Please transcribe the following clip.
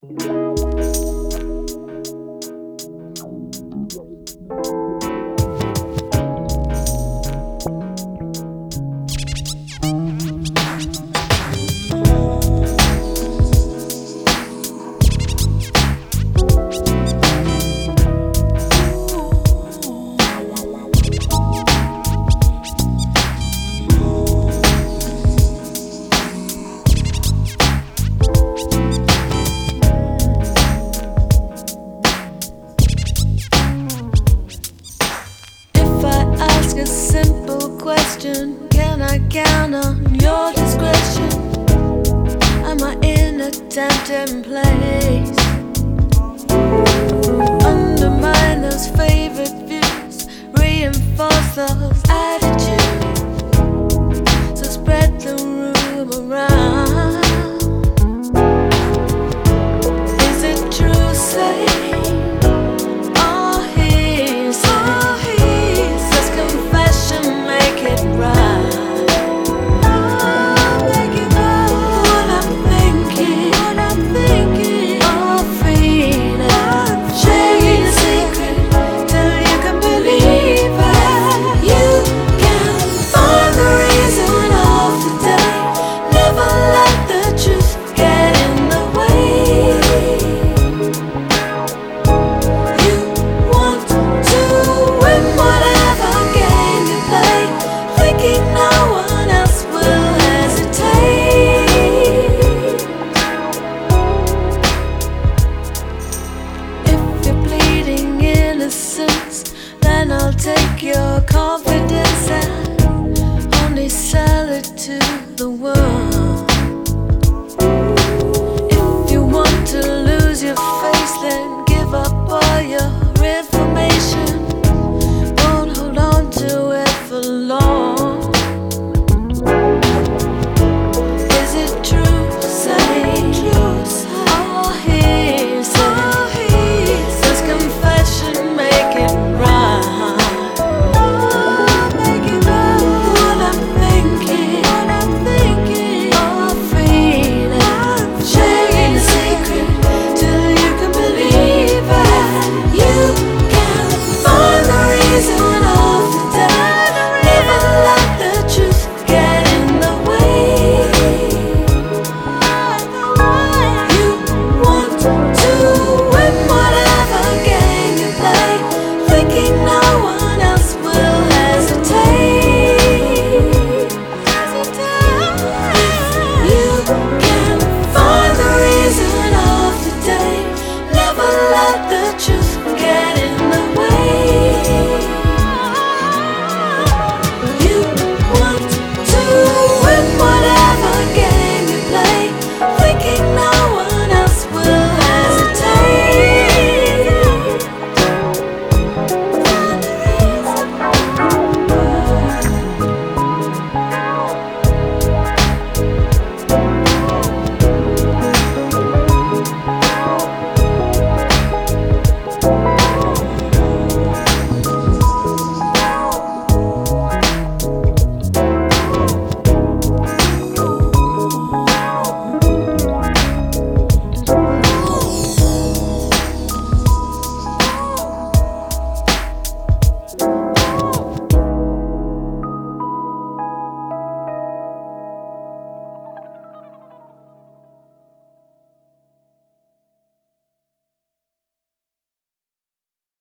Ask a simple question: can I count on your discretion? Am I in a tempting place? Undermine those favorite views, reinforce those attitudes, so spread the room around. Is it true, say? Then I'll take your confidence and only sell it to the world.